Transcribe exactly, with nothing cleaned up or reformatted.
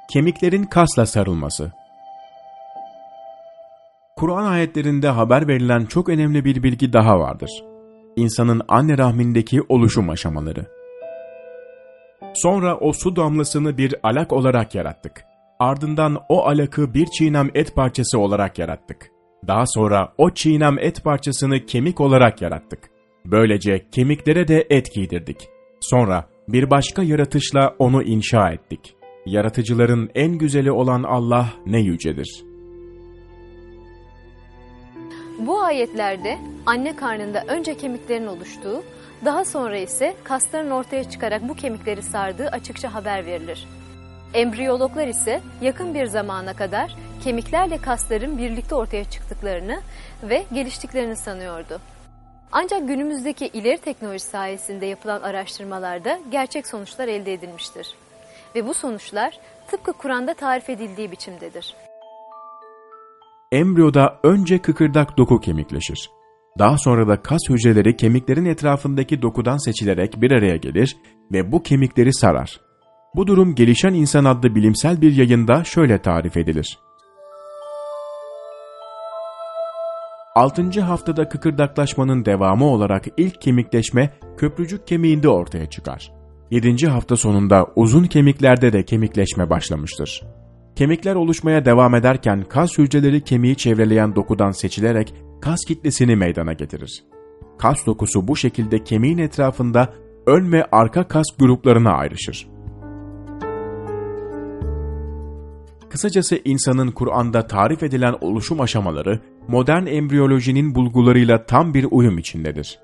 Kemiklerin kasla sarılması. Kur'an ayetlerinde haber verilen çok önemli bir bilgi daha vardır. İnsanın anne rahmindeki oluşum aşamaları. Sonra o su damlasını bir alak olarak yarattık. Ardından o alakı bir çiğnem et parçası olarak yarattık. Daha sonra o çiğnem et parçasını kemik olarak yarattık. Böylece kemiklere de et giydirdik. Sonra bir başka yaratışla onu inşa ettik. Yaratıcıların en güzeli olan Allah ne yücedir. Bu ayetlerde anne karnında önce kemiklerin oluştuğu, daha sonra ise kasların ortaya çıkarak bu kemikleri sardığı açıkça haber verilir. Embriyologlar ise yakın bir zamana kadar kemiklerle kasların birlikte ortaya çıktıklarını ve geliştiklerini sanıyordu. Ancak günümüzdeki ileri teknoloji sayesinde yapılan araştırmalarda gerçek sonuçlar elde edilmiştir. Ve bu sonuçlar tıpkı Kur'an'da tarif edildiği biçimdedir. Embriyoda önce kıkırdak doku kemikleşir. Daha sonra da kas hücreleri kemiklerin etrafındaki dokudan seçilerek bir araya gelir ve bu kemikleri sarar. Bu durum Gelişen İnsan adlı bilimsel bir yayında şöyle tarif edilir. altıncı haftada kıkırdaklaşmanın devamı olarak ilk kemikleşme köprücük kemiğinde ortaya çıkar. yedinci hafta sonunda uzun kemiklerde de kemikleşme başlamıştır. Kemikler oluşmaya devam ederken kas hücreleri kemiği çevreleyen dokudan seçilerek kas kitlesini meydana getirir. Kas dokusu bu şekilde kemiğin etrafında ön ve arka kas gruplarına ayrışır. Kısacası insanın Kur'an'da tarif edilen oluşum aşamaları modern embriyolojinin bulgularıyla tam bir uyum içindedir.